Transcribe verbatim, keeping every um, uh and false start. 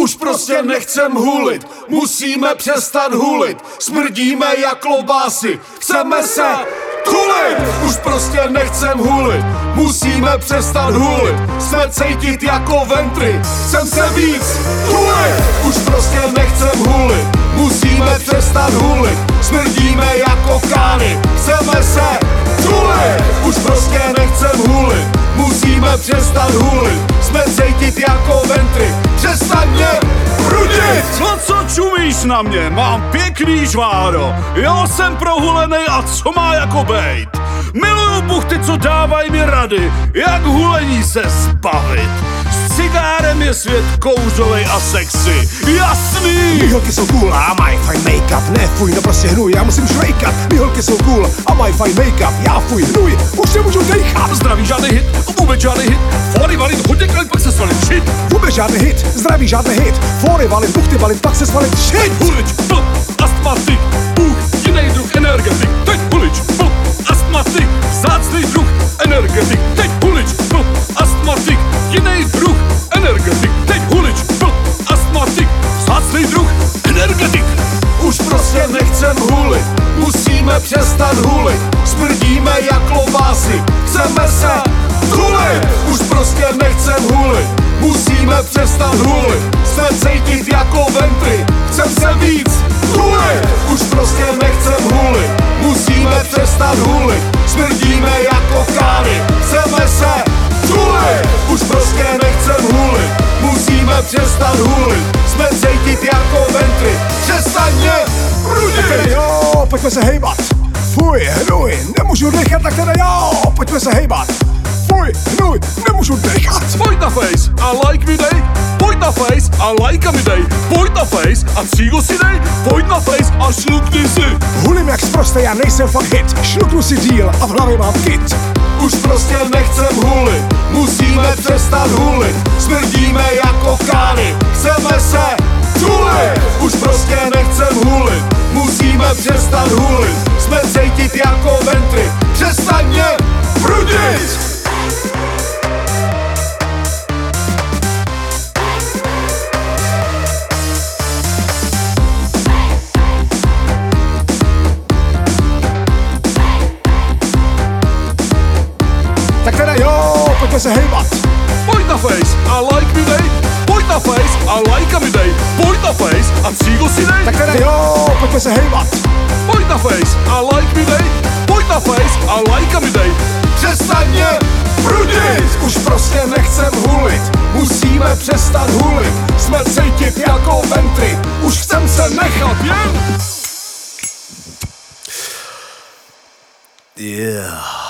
Už prostě nechcem hulit, musíme přestat hulit. Smrdíme jak klobásy, chceme se tulit. Už prostě nechcem hulit, musíme přestat hulit. Jsme cítit jako ventry, chcem se víc tulit. Už prostě nechcem hulit, musíme přestat hulit. Smrdíme jako kány, chceme se tulit. Už prostě nechcem hulit, musíme přestat hulit. Jsme cítit jako ventry, přestaň mě prudit. No co čumíš na mě, mám pěkný žváro. Já jsem prohulenej a co má jako bejt. Miluju buchty, co dávají mi rady, jak hulení se zbavit. S cigárem je svět kouřovej a sexy, jasný. Mý holky jsou cool a mají fajn make-up. Ne fuj, no prostě hnuj, já musím švejkat. Mý holky jsou cool a mají fajn make-up. Já fuj, hnuj, už nemůžu dejchat. Zdraví žádný hit, vůbec žádný hit. Fóry valit, hodně kalit, pak se svalit shit. Vůbec žádný hit, zdraví žádný hit. Fóry valit, buchty valit, pak se svalit shit. Hulič, blb, astmatik, bůh, jiný druh energetik. Teď hulič, blb, astmatik, vzácný druh energetik. Teď hulič, blb, astmatik, jiný druh energetik. Teď hulič, blb, astmatik, vzácný druh energetik. Už prostě nechcem hulit, musíme přestat hulit. Smrdíme jak klobásy, chceme se tulit. Už prostě nechcem hulit, musíme přestat hulit. Jsme cítit jako ventry, chcem se víc tulit. Už prostě nechcem hulit, musíme přestat hulit. Smrdíme jako kány, chceme se tulit. Už prostě nechcem hulit, musíme přestat hulit. Jsme cítit jako ventry, přestaň mě prudit. Jo, pojďme se hejbat. Fuj, hnuj, nemůžu dechat, tak teda jo, pojďme se hejbat. Fuj, hnuj, nemůžu dechat. Pojď na face a like mi dej. Pojď na face a like mi dej. Pojď na face a třígo si dej. Pojď na face a šlukni si. Hulím jak sprostej, já nejsem fakt hit. Šluknu si díl a v hlavě mám kit. Už prostě nechcem hulit, musíme přestat hulit. Smrdíme jako kány, chceme se tulit. Už prostě nechcem hulit, musíme přestat hulit. Jsme cítit jako ventry, přestaň mě prudit. Tak teda jo, pojďme se hejbat. Pojď na face a like mi dej. Pojď na face a like mi dej. Pojď na face a třígo si dej. Tak teda jo, pojďme se hejbat. Pojď na face a like mi dej. Pojď na face a like mi dej. Přestaň mě prudit. Už prostě nechcem hulit, musíme přestat hulit. Jsme cítit jako ventry, už chcem se nechat jen. Yeah.